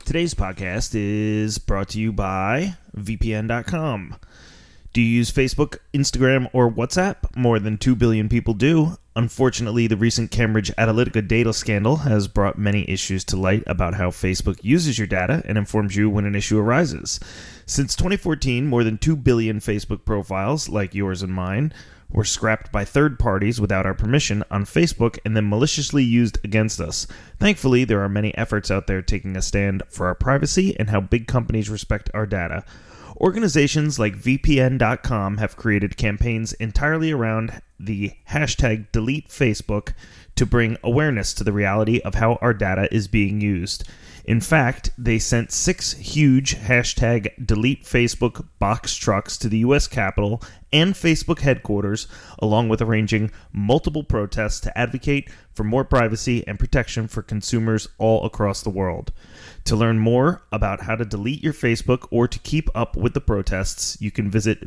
Today's podcast is brought to you by VPN.com. Do you use Facebook, Instagram, or WhatsApp? More than 2 billion people do. Unfortunately, the recent Cambridge Analytica data scandal has brought many issues to light about how Facebook uses your data and informs you when an issue arises. Since 2014, more than 2 billion Facebook profiles, like yours and mine, were scrapped by third parties without our permission on Facebook and then maliciously used against us. Thankfully, there are many efforts out there taking a stand for our privacy and how big companies respect our data. Organizations like VPN.com have created campaigns entirely around the hashtag #DeleteFacebook to bring awareness to the reality of how our data is being used. In fact, they sent 6 huge hashtag #DeleteFacebook box trucks to the U.S. Capitol and Facebook headquarters, along with arranging multiple protests to advocate for more privacy and protection for consumers all across the world. To learn more about how to delete your Facebook or to keep up with the protests, you can visit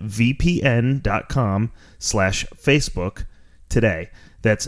vpn.com/Facebook today. That's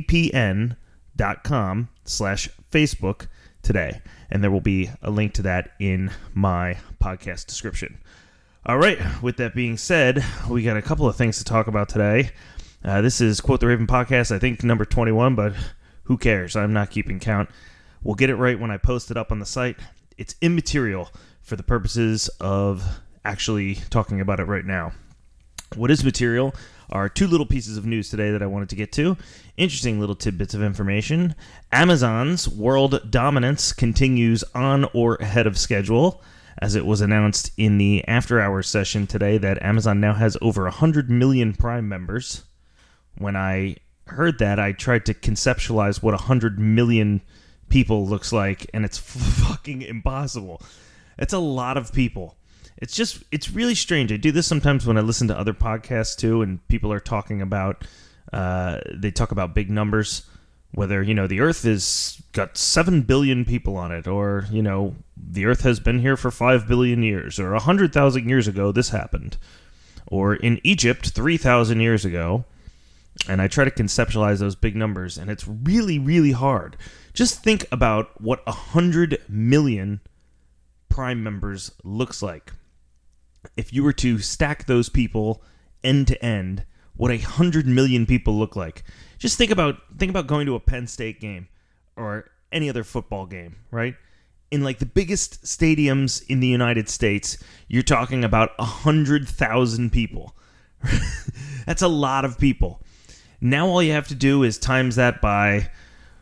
vpn.com/Facebook today. And there will be a link to that in my podcast description. All right, with that being said, we got a couple of things to talk about today. This is Quote the Raven podcast, I think number 21, but who cares? I'm not keeping count. We'll get it right when I post it up on the site. It's immaterial for the purposes of actually talking about it right now. What is material are 2 little pieces of news today that I wanted to get to. Interesting little tidbits of information. Amazon's world dominance continues on or ahead of schedule, as it was announced in the after-hours session today that Amazon now has over 100 million Prime members. When I heard that, I tried to conceptualize what 100 million people looks like, and it's fucking impossible. It's a lot of people. It's really strange. I do this sometimes when I listen to other podcasts too, and people are talking about, they talk about big numbers, whether, the Earth has got 7 billion people on it, or, the Earth has been here for 5 billion years, or 100,000 years ago this happened, or in Egypt 3,000 years ago, and I try to conceptualize those big numbers, and it's really, really hard. Just think about what 100 million Prime members looks like. If you were to stack those people end to end, what 100 million people look like. Just think about going to a Penn State game or any other football game, right? In like the biggest stadiums in the United States, you're talking about 100,000 people. That's a lot of people. Now all you have to do is times that by,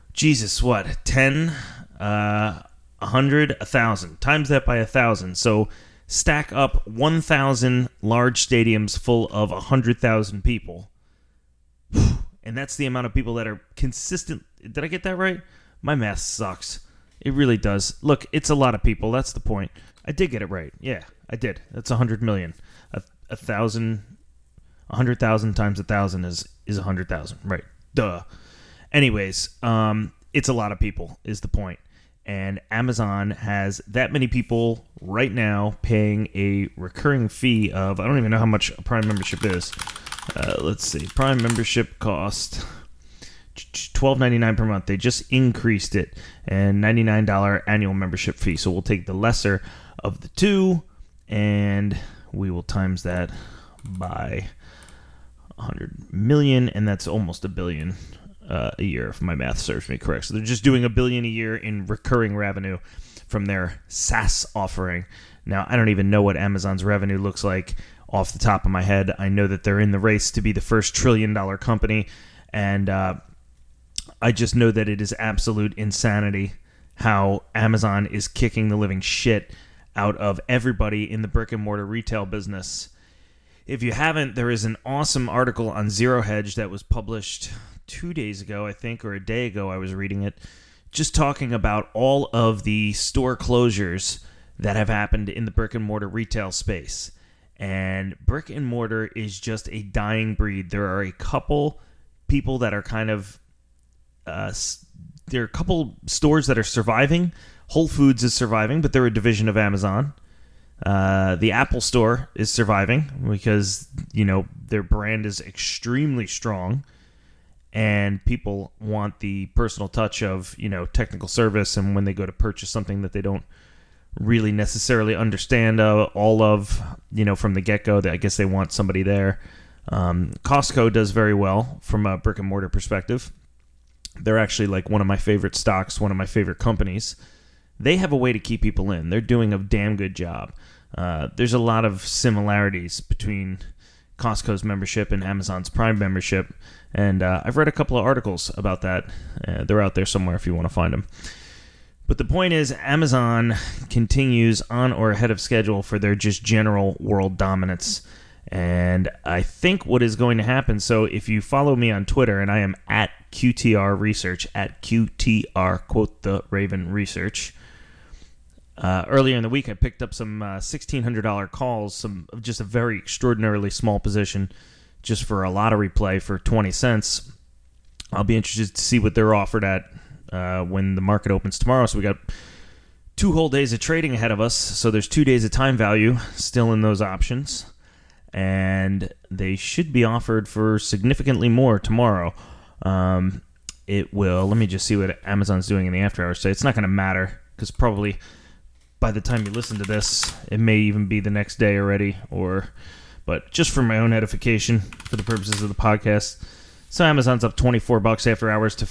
10, 100, 1,000. Times that by 1,000. So stack up 1,000 large stadiums full of 100,000 people. And that's the amount of people that are consistent. Did I get that right? My math sucks. It really does. Look, it's a lot of people. That's the point. I did get it right. Yeah, I did. That's 100 million. 1,000, 100,000 times 1,000 is 100,000. Right. Duh. Anyways, it's a lot of people is the point. And Amazon has that many people right now paying a recurring fee of, I don't even know how much a Prime membership is. Let's see. Prime membership cost $12.99 per month. They just increased it, and $99 annual membership fee. So we'll take the lesser of the two, and we will times that by 100 million, and that's almost a billion a year, if my math serves me correct. So they're just doing $1 billion a year in recurring revenue from their SaaS offering. Now, I don't even know what Amazon's revenue looks like off the top of my head. I know that they're in the race to be the first trillion-dollar company, and I just know that it is absolute insanity how Amazon is kicking the living shit out of everybody in the brick-and-mortar retail business. If you haven't, there is an awesome article on Zero Hedge that was published 2 days ago, I think, or a day ago I was reading it, just talking about all of the store closures that have happened in the brick-and-mortar retail space. And brick-and-mortar is just a dying breed. There are a couple people that are kind of... there are a couple stores that are surviving. Whole Foods is surviving, but they're a division of Amazon. The Apple Store is surviving because, their brand is extremely strong. And people want the personal touch of, technical service, and when they go to purchase something that they don't really necessarily understand all of, from the get-go. I guess they want somebody there. Costco does very well from a brick and mortar perspective. They're actually like one of my favorite stocks, one of my favorite companies. They have a way to keep people in. They're doing a damn good job. There's a lot of similarities between Costco's membership and Amazon's Prime membership, and I've read a couple of articles about that. They're out there somewhere if you want to find them. But the point is, Amazon continues on or ahead of schedule for their just general world dominance. And I think what is going to happen, so if you follow me on Twitter, and I am at QTR Research, at QTR, quote the Raven Research, earlier in the week I picked up some $1,600 calls, just a very extraordinarily small position, just for a lottery play for 20 cents. I'll be interested to see what they're offered at when the market opens tomorrow. So we got 2 whole days of trading ahead of us, so there's 2 days of time value still in those options. And they should be offered for significantly more tomorrow. It will. Let me just see what Amazon's doing in the after hours today. It's not going to matter because probably by the time you listen to this, it may even be the next day already. But just for my own edification, for the purposes of the podcast, so Amazon's up $24 after hours to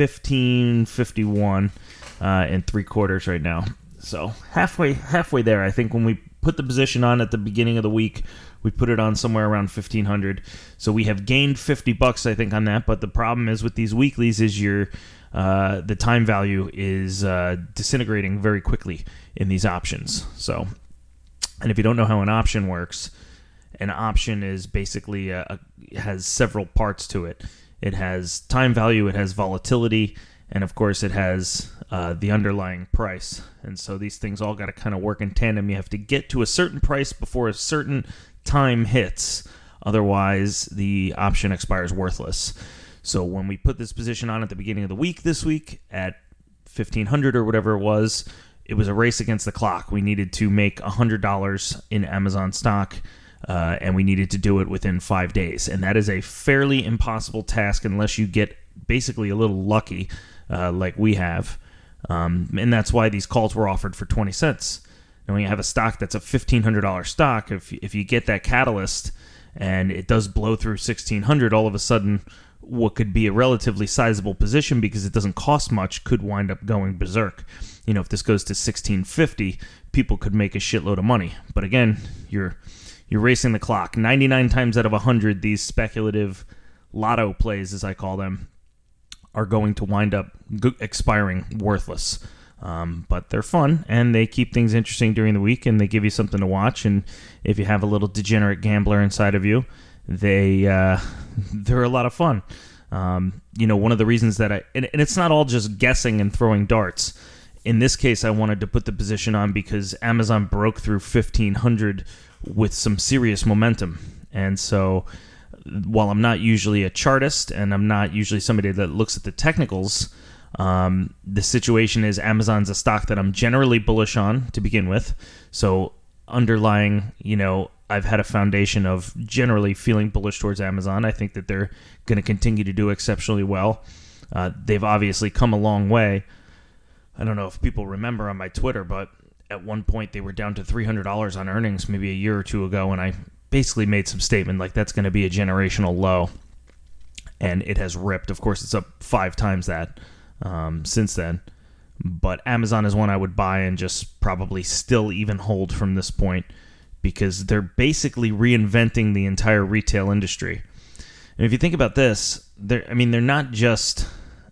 $15.51 and 3/4 right now. So halfway there. I think when we put the position on at the beginning of the week, we put it on somewhere around 1,500. So we have gained $50, I think, on that. But the problem is with these weeklies is the time value is disintegrating very quickly in these options. So, and if you don't know how an option works, an option is basically it has several parts to it. It has time value, it has volatility, and of course it has the underlying price. And so these things all got to kind of work in tandem. You have to get to a certain price before a certain time hits. Otherwise, the option expires worthless. So when we put this position on at the beginning of the week this week at 1,500 or whatever it was a race against the clock. We needed to make $100 in Amazon stock, and we needed to do it within 5 days. And that is a fairly impossible task unless you get basically a little lucky like we have. And that's why these calls were offered for 20 cents. And when you have a stock that's a $1,500 stock, if you get that catalyst and it does blow through 1,600, all of a sudden what could be a relatively sizable position because it doesn't cost much could wind up going berserk. If this goes to 1,650, people could make a shitload of money. But again, you're racing the clock. 99 times out of 100, these speculative lotto plays, as I call them, are going to wind up expiring worthless. But they're fun, and they keep things interesting during the week, and they give you something to watch. And if you have a little degenerate gambler inside of you, they're a lot of fun. One of the reasons that and it's not all just guessing and throwing darts. In this case, I wanted to put the position on because Amazon broke through 1,500 with some serious momentum. And so while I'm not usually a chartist and I'm not usually somebody that looks at the technicals, the situation is Amazon's a stock that I'm generally bullish on to begin with. So underlying, I've had a foundation of generally feeling bullish towards Amazon. I think that they're going to continue to do exceptionally well. They've obviously come a long way. I don't know if people remember on my Twitter, but at one point they were down to $300 on earnings maybe a year or two ago, and I basically made some statement like that's going to be a generational low, and it has ripped. Of course, it's up 5 times that since then, but Amazon is one I would buy and just probably still even hold from this point because they're basically reinventing the entire retail industry. And if you think about this, they're not just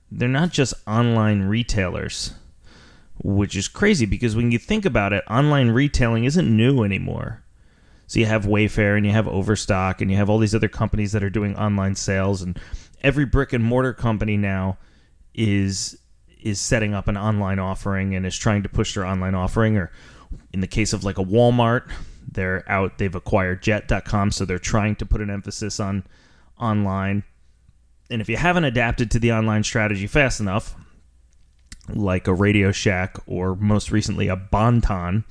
online retailers, which is crazy because when you think about it, online retailing isn't new anymore. So you have Wayfair and you have Overstock and you have all these other companies that are doing online sales, and every brick and mortar company now is setting up an online offering and is trying to push their online offering. Or in the case of like a Walmart, they've acquired Jet.com, so they're trying to put an emphasis on online. And if you haven't adapted to the online strategy fast enough, like a Radio Shack or most recently a Bon-Ton,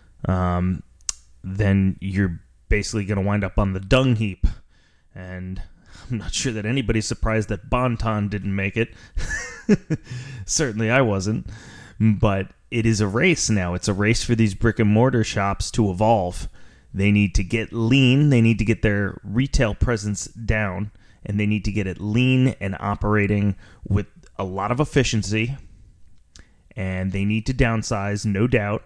then you're basically going to wind up on the dung heap. And I'm not sure that anybody's surprised that Bon-Ton didn't make it. Certainly I wasn't. But it is a race now. It's a race for these brick and mortar shops to evolve. They need to get lean. They need to get their retail presence down, and they need to get it lean and operating with a lot of efficiency. And they need to downsize, no doubt.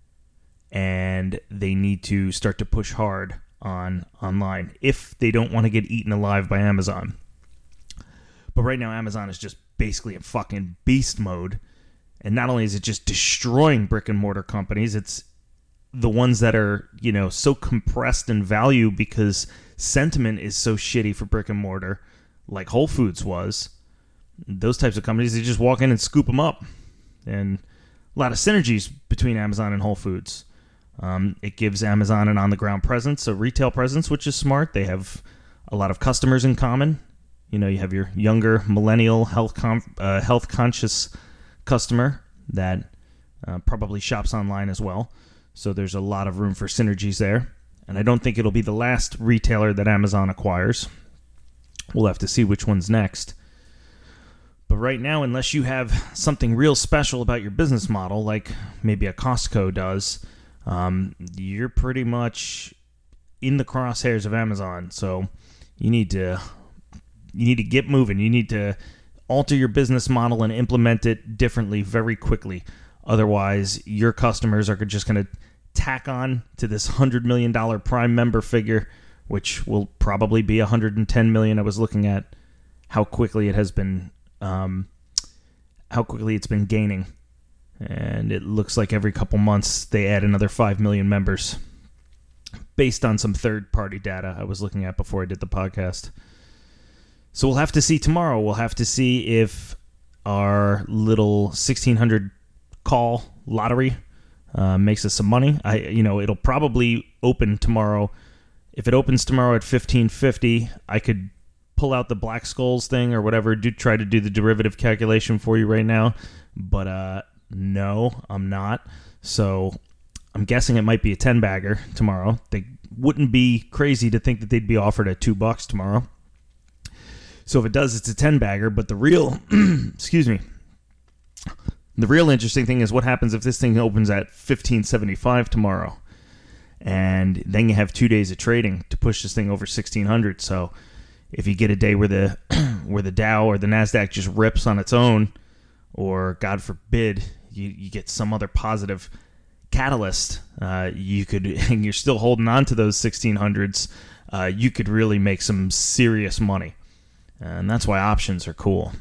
And they need to start to push hard on online if they don't want to get eaten alive by Amazon. But right now, Amazon is just basically in fucking beast mode. And not only is it just destroying brick and mortar companies, it's the ones that are, so compressed in value because sentiment is so shitty for brick and mortar, like Whole Foods was. Those types of companies, they just walk in and scoop them up. And a lot of synergies between Amazon and Whole Foods. It gives Amazon an on-the-ground presence, a retail presence, which is smart. They have a lot of customers in common. You have your younger millennial health-conscious customer that probably shops online as well. So there's a lot of room for synergies there. And I don't think it'll be the last retailer that Amazon acquires. We'll have to see which one's next. But right now, unless you have something real special about your business model, like maybe a Costco does, you're pretty much in the crosshairs of Amazon. So you need to get moving. You need to alter your business model and implement it differently very quickly. Otherwise, your customers are just going to tack on to this $100 million Prime member figure, which will probably be $110 million. I was looking at how quickly it has been, how quickly it's been gaining. And it looks like every couple months they add another 5 million members based on some third-party data I was looking at before I did the podcast. So we'll have to see tomorrow. We'll have to see if our little 1,600 call lottery makes us some money. It'll probably open tomorrow. If it opens tomorrow at 15.50, I could pull out the Black Skulls thing or whatever, try to do the derivative calculation for you right now. But no, I'm not. So I'm guessing it might be a 10-bagger tomorrow. They wouldn't be crazy to think that they'd be offered at $2 tomorrow. So if it does, it's a 10-bagger. But the real, the real interesting thing is what happens if this thing opens at 15.75 tomorrow. And then you have 2 days of trading to push this thing over 1,600. So if you get a day where the Dow or the NASDAQ just rips on its own, or God forbid, you get some other positive catalyst, and you're still holding on to those 1,600s, you could really make some serious money. And that's why options are cool.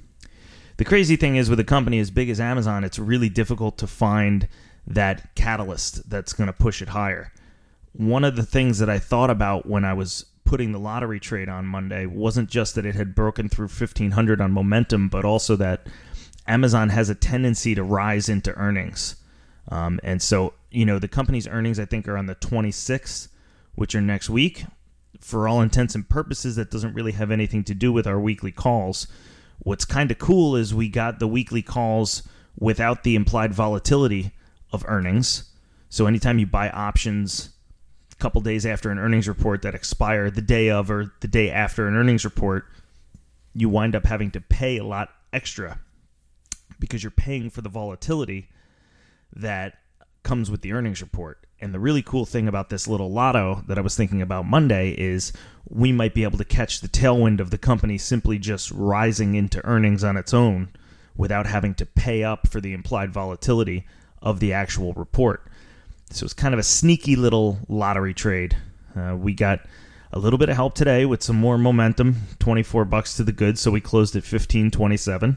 The crazy thing is with a company as big as Amazon, it's really difficult to find that catalyst that's going to push it higher. One of the things that I thought about when I was putting the lottery trade on Monday wasn't just that it had broken through 1,500 on momentum, but also that Amazon has a tendency to rise into earnings. And so, the company's earnings, I think, are on the 26th, which are next week. For all intents and purposes, that doesn't really have anything to do with our weekly calls. What's kind of cool is we got the weekly calls without the implied volatility of earnings. So anytime you buy options a couple days after an earnings report that expire the day of or the day after an earnings report, you wind up having to pay a lot extra because you're paying for the volatility that comes with the earnings report. And the really cool thing about this little lotto that I was thinking about Monday is we might be able to catch the tailwind of the company simply just rising into earnings on its own without having to pay up for the implied volatility of the actual report. So it's kind of a sneaky little lottery trade. We got a little bit of help today with some more momentum, $24 to the good, so we closed at 15.27.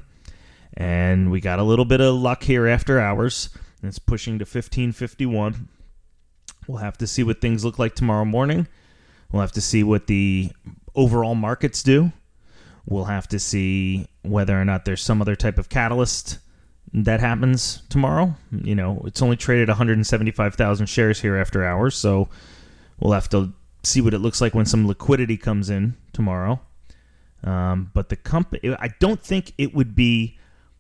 And we got a little bit of luck here after hours. It's pushing to 15.51. We'll have to see what things look like tomorrow morning. We'll have to see what the overall markets do. We'll have to see whether or not there's some other type of catalyst that happens tomorrow. It's only traded 175,000 shares here after hours, so we'll have to see what it looks like when some liquidity comes in tomorrow. But the company, I don't think it would be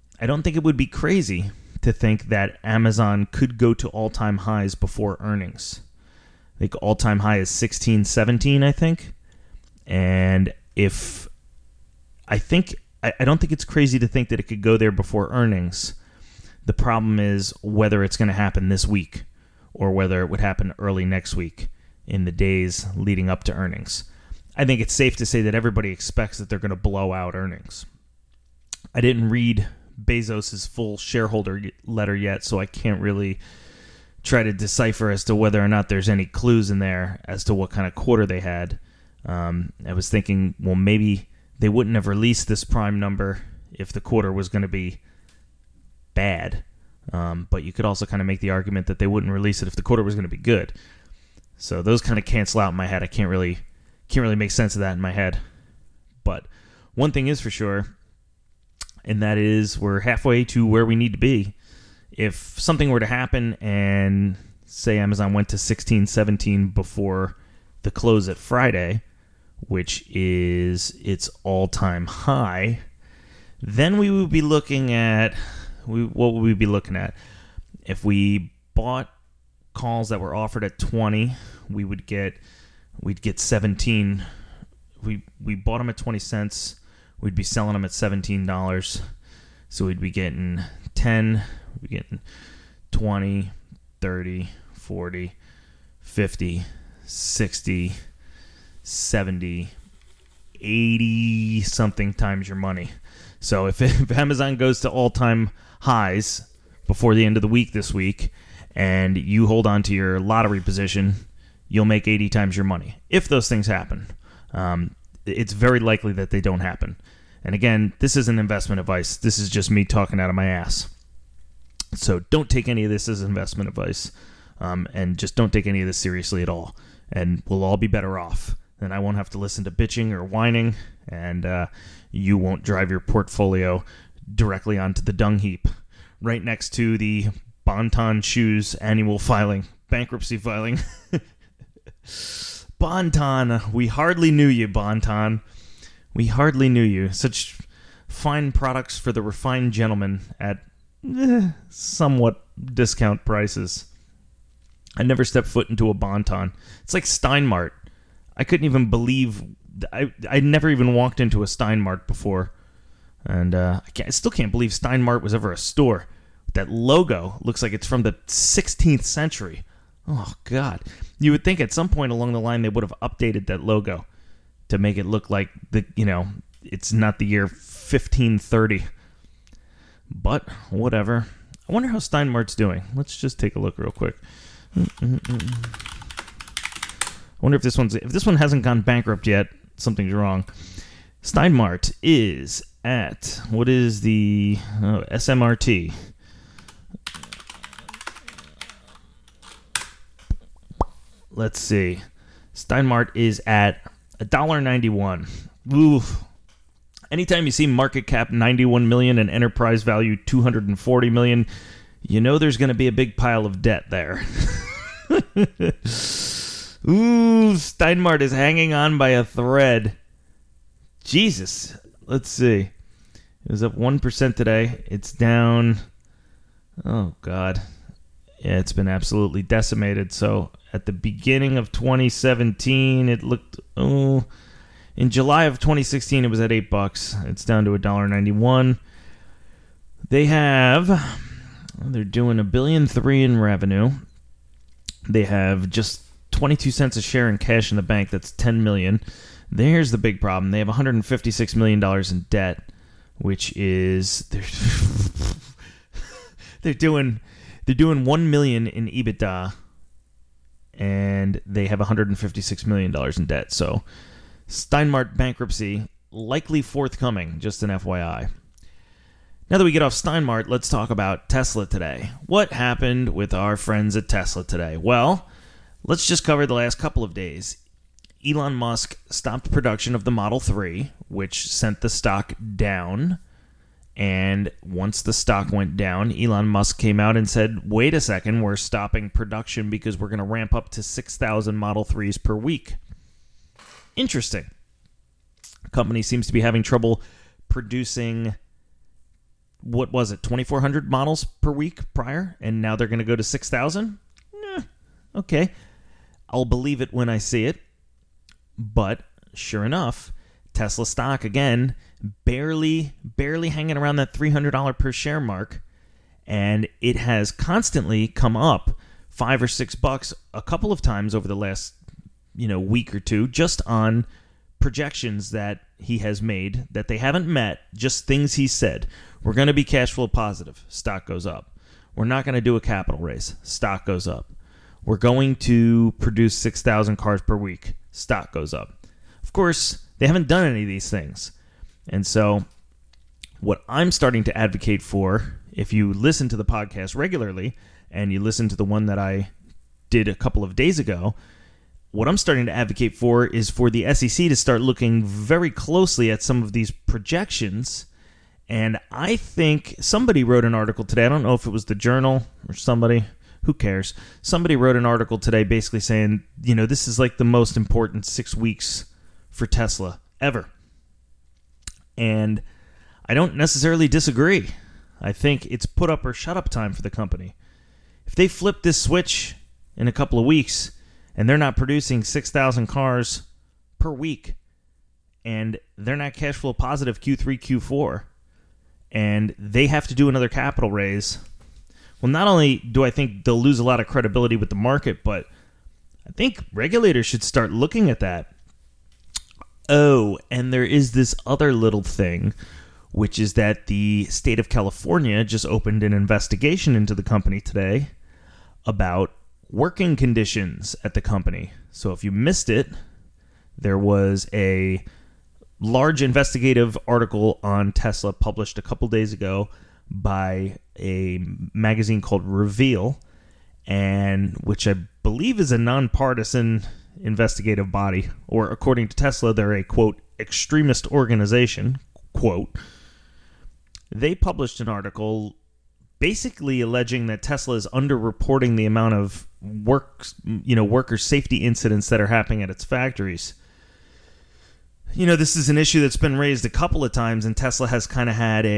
crazy to think that Amazon could go to all-time highs before earnings. I think all-time high is 16.17, I think. And I don't think it's crazy to think that it could go there before earnings. The problem is whether it's going to happen this week or whether it would happen early next week in the days leading up to earnings. I think it's safe to say that everybody expects that they're going to blow out earnings. I didn't read Bezos' full shareholder letter yet, so I can't really try to decipher as to whether or not there's any clues in there as to what kind of quarter they had. I was thinking, well, maybe they wouldn't have released this prime number if the quarter was going to be bad. But you could also kind of make the argument that they wouldn't release it if the quarter was going to be good. So those kind of cancel out in my head. I can't really make sense of that in my head. But one thing is for sure, and that is we're halfway to where we need to be. If something were to happen and say Amazon went to 16.17 before the close at Friday, which is its all-time high, then we would be looking at what would we be looking at? If we bought calls that were offered at 20, we'd get 17. We bought them at 20 cents. We'd be selling them at $17. So we'd be getting 10, we'd be getting 20, 30, 40, 50, 60, 70, 80 something times your money. So if Amazon goes to all-time highs before the end of the week this week and you hold on to your lottery position, you'll make 80 times your money. If those things happen. It's very likely that they don't happen. And again, this isn't investment advice. This is just me talking out of my ass. So don't take any of this as investment advice. And just don't take any of this seriously at all. And we'll all be better off. And I won't have to listen to bitching or whining. And you won't drive your portfolio directly onto the dung heap. Right next to the Bon-Ton Shoes annual filing. Bankruptcy filing. Bon-Ton, we hardly knew you, Bon-Ton. We hardly knew you. Such fine products for the refined gentleman at somewhat discount prices. I never stepped foot into a Bon-Ton. It's like Steinmart. I couldn't even believe... I never even walked into a Steinmart before. And I still can't believe Steinmart was ever a store. That logo looks like it's from the 16th century. Oh, God. You would think at some point along the line they would have updated that logo to make it look like, it's not the year 1530. But, whatever. I wonder how Steinmart's doing. Let's just take a look real quick. I wonder if this one hasn't gone bankrupt yet, something's wrong. Steinmart is at, what is the SMRT? Let's see. Steinmart is at $1.91. Oof. Anytime you see market cap $91 million and enterprise value $240 million, you know there's going to be a big pile of debt there. Ooh, Steinmart is hanging on by a thread. Jesus. Let's see. It was up 1% today. It's down. Oh, God. Yeah, it's been absolutely decimated. So at the beginning of 2017, it looked, in July of 2016, it was at $8. It's down to $1.91. They're doing $1.3 billion in revenue. They have just 22 cents a share in cash in the bank. That's $10 million. There's the big problem. They have $156 million in debt, which is they're doing $1 million in EBITDA, and they have $156 million in debt. So Steinmart bankruptcy likely forthcoming, just an FYI. Now that we get off Steinmart, let's talk about Tesla today. What happened with our friends at Tesla today? Well, let's just cover the last couple of days. Elon Musk stopped production of the Model 3, which sent the stock down. And once the stock went down, Elon Musk came out and said, wait a second, we're stopping production because we're going to ramp up to 6,000 Model 3s per week. Interesting. The company seems to be having trouble producing, 2,400 models per week prior, and now they're going to go to 6,000? Okay. I'll believe it when I see it. But sure enough, Tesla stock, again, barely hanging around that $300 per share mark. And it has constantly come up $5 or $6 a couple of times over the last, week or two, just on projections that he has made that they haven't met, just things he said. We're going to be cash flow positive. Stock goes up. We're not going to do a capital raise. Stock goes up. We're going to produce 6,000 cars per week. Stock goes up. Of course, they haven't done any of these things. And so what I'm starting to advocate for, if you listen to the podcast regularly and you listen to the one that I did a couple of days ago, what I'm starting to advocate for is for the SEC to start looking very closely at some of these projections. And I think somebody wrote an article today. I don't know if it was the Journal or somebody. Who cares? Somebody wrote an article today basically saying, this is like the most important 6 weeks for Tesla ever. And I don't necessarily disagree. I think it's put up or shut up time for the company. If they flip this switch in a couple of weeks and they're not producing 6,000 cars per week and they're not cash flow positive Q3, Q4, and they have to do another capital raise, well, not only do I think they'll lose a lot of credibility with the market, but I think regulators should start looking at that. Oh, and there is this other little thing, which is that the state of California just opened an investigation into the company today about working conditions at the company. So if you missed it, there was a large investigative article on Tesla published a couple days ago by a magazine called Reveal, and which I believe is a nonpartisan investigative body, or according to Tesla, they're a, quote, extremist organization, quote. They published an article basically alleging that Tesla is underreporting the amount of worker safety incidents that are happening at its factories. This is an issue that's been raised a couple of times, and Tesla has kind of had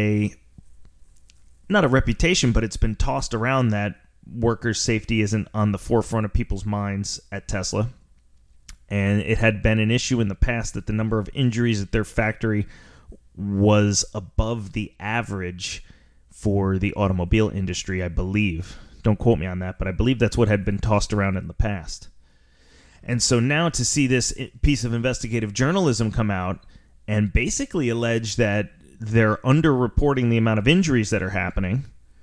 not a reputation, but it's been tossed around that workers' safety isn't on the forefront of people's minds at Tesla. And it had been an issue in the past that the number of injuries at their factory was above the average for the automobile industry, I believe. Don't quote me on that, but I believe that's what had been tossed around in the past. And so now to see this piece of investigative journalism come out and basically allege that they're underreporting the amount of injuries that are happening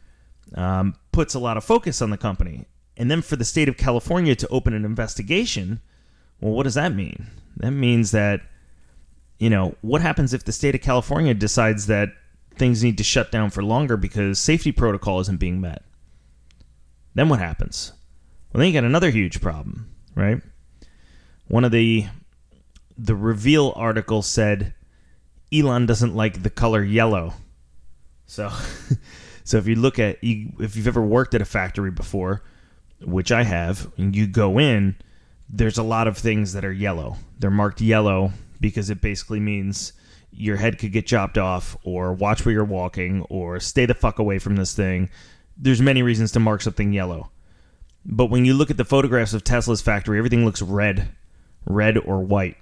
puts a lot of focus on the company. And then for the state of California to open an investigation, well, what does that mean? That means that, what happens if the state of California decides that things need to shut down for longer because safety protocol isn't being met? Then what happens? Well, then you got another huge problem, right? One of the Reveal article said Elon doesn't like the color yellow. So if you look at, if you've ever worked at a factory before, which I have, and you go in, there's a lot of things that are yellow. They're marked yellow because it basically means your head could get chopped off, or watch where you're walking, or stay the fuck away from this thing. There's many reasons to mark something yellow. But when you look at the photographs of Tesla's factory, everything looks red or white.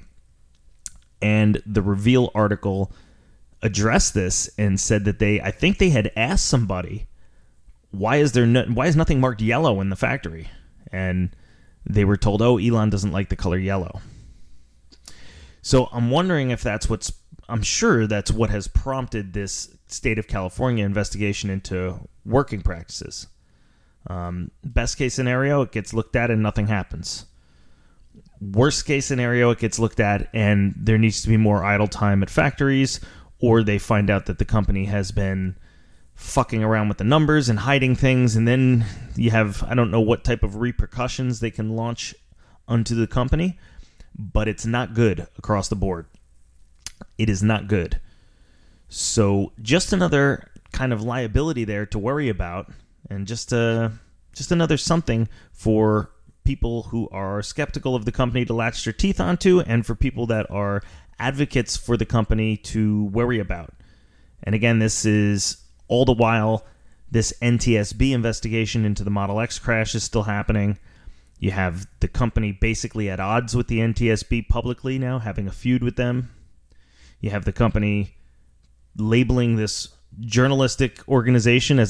And the Reveal article addressed this and said that I think they had asked somebody, why is nothing marked yellow in the factory? And they were told, Elon doesn't like the color yellow. So I'm wondering if I'm sure that's what has prompted this state of California investigation into working practices. Best case scenario, it gets looked at and nothing happens. Worst case scenario, it gets looked at and there needs to be more idle time at factories, or they find out that the company has been fucking around with the numbers and hiding things, and then you have, I don't know what type of repercussions they can launch onto the company, but it's not good across the board. It is not good. So just another kind of liability there to worry about, and just another something for people who are skeptical of the company to latch their teeth onto, and for people that are advocates for the company to worry about. And again, this is all the while this NTSB investigation into the Model X crash is still happening. You have the company basically at odds with the NTSB publicly now, having a feud with them. You have the company labeling this journalistic organization as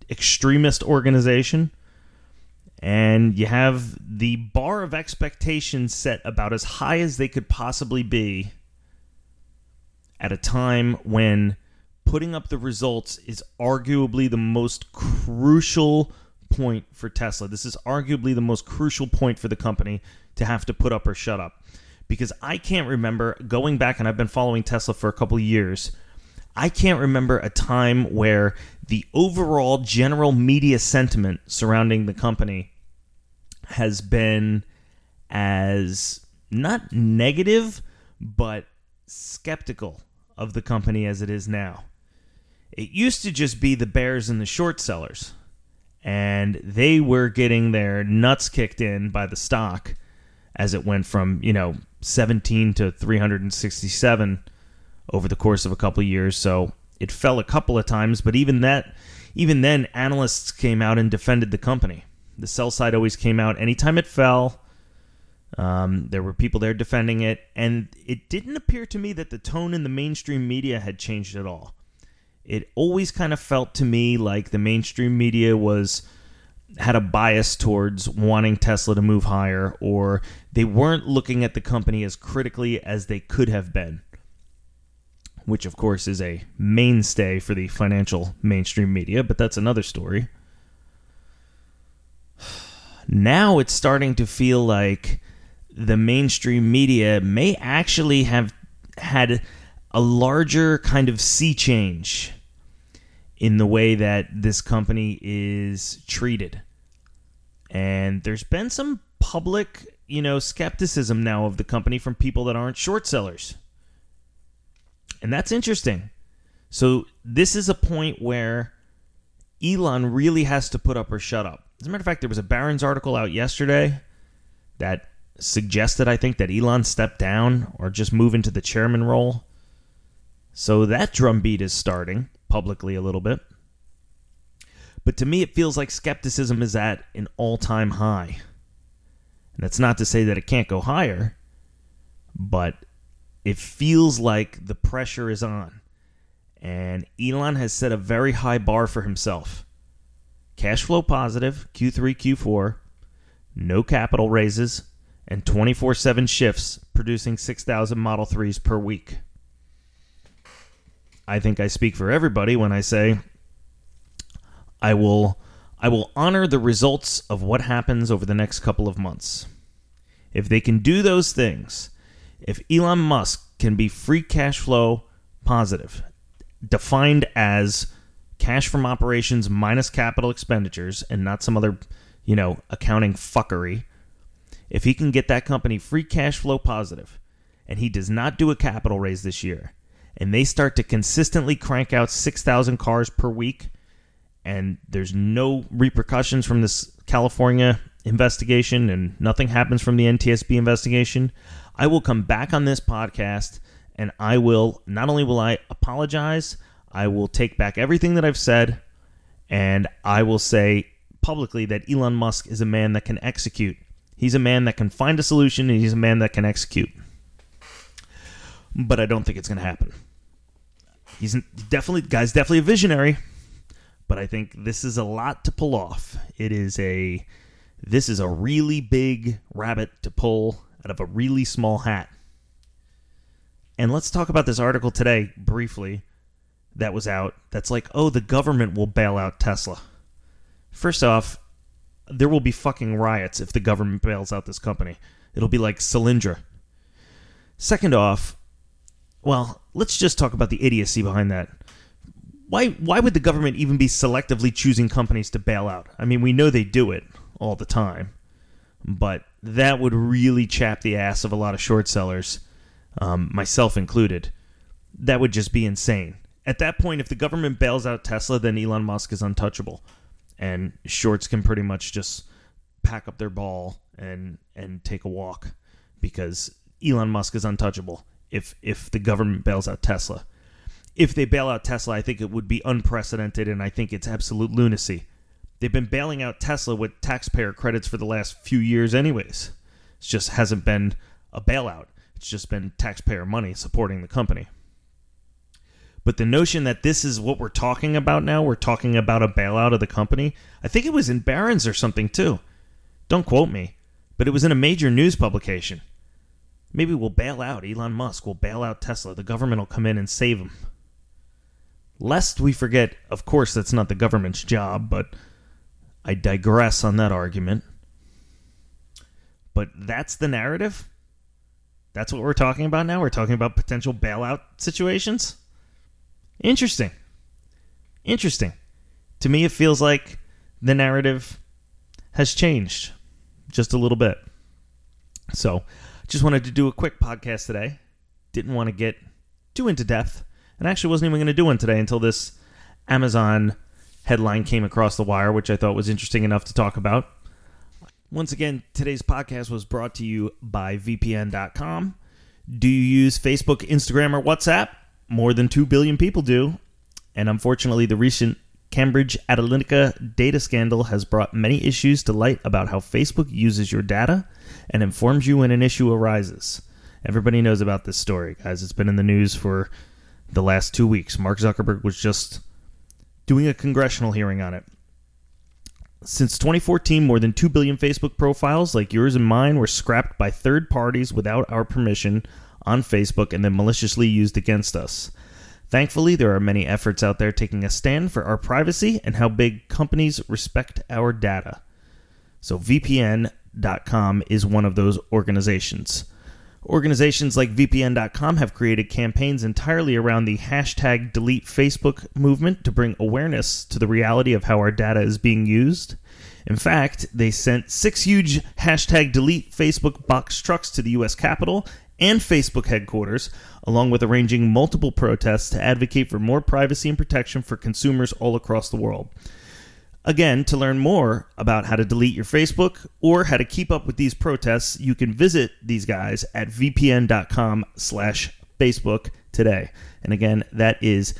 extremist organization, and you have the bar of expectations set about as high as they could possibly be at a time when putting up the results is arguably the most crucial point for Tesla. This is arguably the most crucial point for the company to have to put up or shut up. Because I can't remember, going back, and I've been following Tesla for a couple of years, I can't remember a time where the overall general media sentiment surrounding the company has been as, not negative, but skeptical of the company as it is now. It used to just be the bears and the short sellers, and they were getting their nuts kicked in by the stock as it went from, 17 to 367 over the course of a couple of years. So it fell a couple of times, but even then, analysts came out and defended the company. The sell side always came out anytime it fell. There were people there defending it, and it didn't appear to me that the tone in the mainstream media had changed at all. It always kind of felt to me like the mainstream media had a bias towards wanting Tesla to move higher, or they weren't looking at the company as critically as they could have been, which of course is a mainstay for the financial mainstream media, but that's another story. Now it's starting to feel like the mainstream media may actually have had a larger kind of sea change in the way that this company is treated. And there's been some public, skepticism now of the company from people that aren't short sellers. And that's interesting. So this is a point where Elon really has to put up or shut up. As a matter of fact, there was a Barron's article out yesterday that suggested, I think, that Elon step down or just move into the chairman role. So that drumbeat is starting publicly a little bit. But to me, it feels like skepticism is at an all-time high. And that's not to say that it can't go higher, but it feels like the pressure is on. And Elon has set a very high bar for himself. Cash flow positive, Q3, Q4, no capital raises, and 24/7 shifts producing 6,000 Model 3s per week. I think I speak for everybody when I say I will honor the results of what happens over the next couple of months. If they can do those things, if Elon Musk can be free cash flow positive, defined as cash from operations minus capital expenditures and not some other, accounting fuckery, if he can get that company free cash flow positive and he does not do a capital raise this year, and they start to consistently crank out 6,000 cars per week, and there's no repercussions from this California investigation and nothing happens from the NTSB investigation, I will come back on this podcast and not only will I apologize, I will take back everything that I've said, and I will say publicly that Elon Musk is a man that can execute. He's a man that can find a solution, and he's a man that can execute. But I don't think it's going to happen. Guy's definitely a visionary, but I think this is a lot to pull off. This is a really big rabbit to pull out of a really small hat. And let's talk about this article today briefly that was out that's like, oh, the government will bail out Tesla. First off, there will be fucking riots if the government bails out this company. It'll be like Solyndra. Second off, well, let's just talk about the idiocy behind that. Why would the government even be selectively choosing companies to bail out? I mean, we know they do it all the time, but that would really chap the ass of a lot of short sellers, myself included. That would just be insane. At that point, if the government bails out Tesla, then Elon Musk is untouchable, and shorts can pretty much just pack up their ball and take a walk, because Elon Musk is untouchable if the government bails out Tesla. If they bail out Tesla, I think it would be unprecedented, and I think it's absolute lunacy. They've been bailing out Tesla with taxpayer credits for the last few years anyways. It just hasn't been a bailout. It's just been taxpayer money supporting the company. But the notion that this is what we're talking about now, we're talking about a bailout of the company. I think it was in Barron's or something too. Don't quote me, but it was in a major news publication. Maybe we'll bail out Elon Musk. We'll bail out Tesla. The government will come in and save them. Lest we forget, of course, that's not the government's job, but I digress on that argument. But that's the narrative? That's what we're talking about now? We're talking about potential bailout situations? Interesting. To me, it feels like the narrative has changed just a little bit. So, just wanted to do a quick podcast today. Didn't want to get too into depth. And actually wasn't even going to do one today until this Amazon headline came across the wire, which I thought was interesting enough to talk about. Once again, today's podcast was brought to you by VPN.com. Do you use Facebook, Instagram, or WhatsApp? More than 2 billion people do. And unfortunately, the recent Cambridge Analytica data scandal has brought many issues to light about how Facebook uses your data and informs you when an issue arises. Everybody knows about this story, guys. It's been in the news for the last 2 weeks. Mark Zuckerberg was just doing a congressional hearing on it. Since 2014, more than 2 billion Facebook profiles like yours and mine were scrapped by third parties without our permission on Facebook and then maliciously used against us. Thankfully, there are many efforts out there taking a stand for our privacy and how big companies respect our data. So VPN.com is one of those organizations. Organizations like VPN.com have created campaigns entirely around the hashtag delete Facebook movement to bring awareness to the reality of how our data is being used. In fact, they sent 6 huge hashtag delete Facebook box trucks to the U.S. Capitol and Facebook headquarters, along with arranging multiple protests to advocate for more privacy and protection for consumers all across the world. Again, to learn more about how to delete your Facebook or how to keep up with these protests, you can visit these guys at vpn.com/Facebook today. And again, that is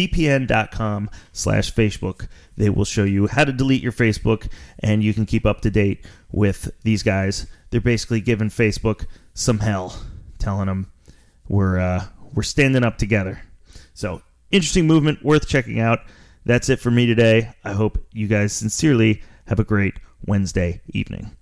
vpn.com/Facebook. They will show you how to delete your Facebook, and you can keep up to date with these guys. They're basically giving Facebook some hell, telling them we're standing up together. So, interesting movement, worth checking out. That's it for me today. I hope you guys sincerely have a great Wednesday evening.